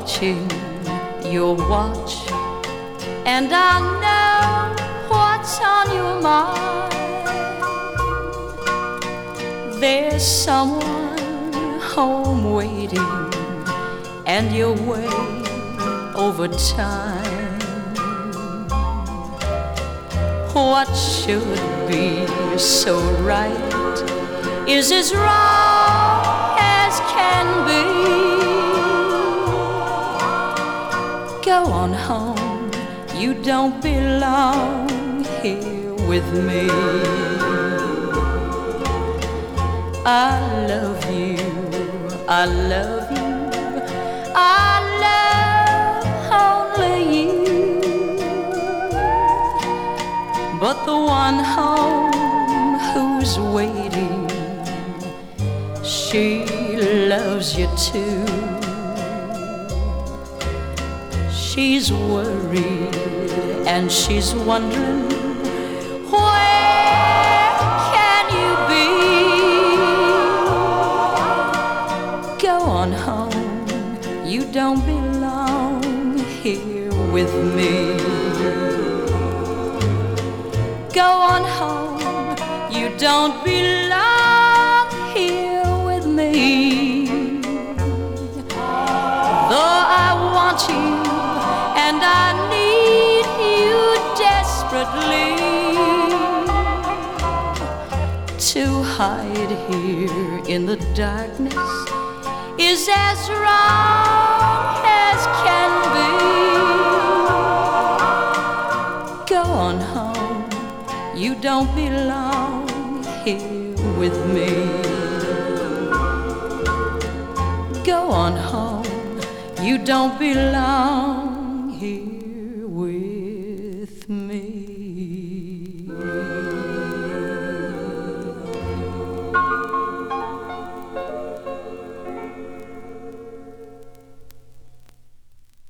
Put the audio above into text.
watching your watch, and I know what's on your mind. There's someone home waiting, and you're way over time. What should be so right is as wrong as can be. Go on home, you don't belong here with me. I love you, I love you, I love only you. But the one home who's waiting, she loves you too. She's worried and she's wondering, where can you be? Go on home, you don't belong here with me. Go on home, you don't belong here with me. Though I want you and I need you desperately, to hide here in the darkness is as wrong as can be. Go on home, you don't belong here with me. Go on home, you don't belong